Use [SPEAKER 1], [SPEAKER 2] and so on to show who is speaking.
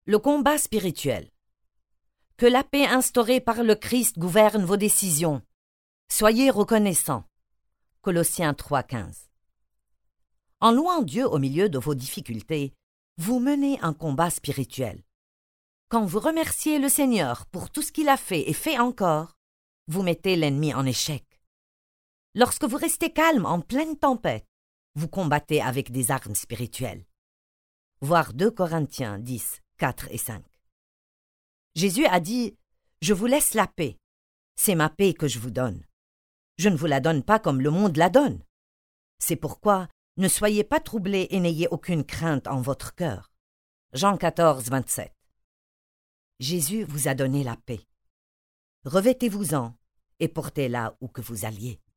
[SPEAKER 1] Le combat spirituel. Que la paix instaurée par le Christ gouverne vos décisions. Soyez reconnaissants. Colossiens 3,15. En louant Dieu au milieu de vos difficultés, vous menez un combat spirituel. Quand vous remerciez le Seigneur pour tout ce qu'il a fait et fait encore, vous mettez l'ennemi en échec. Lorsque vous restez calme en pleine tempête, vous combattez avec des armes spirituelles. Voir 2 Corinthiens 10, 4 et 5. Jésus a dit « Je vous laisse la paix. C'est ma paix que je vous donne. Je ne vous la donne pas comme le monde la donne. C'est pourquoi ne soyez pas troublés et n'ayez aucune crainte en votre cœur. » Jean 14, 27. Jésus vous a donné la paix. Revêtez-vous-en et portez-la où que vous alliez.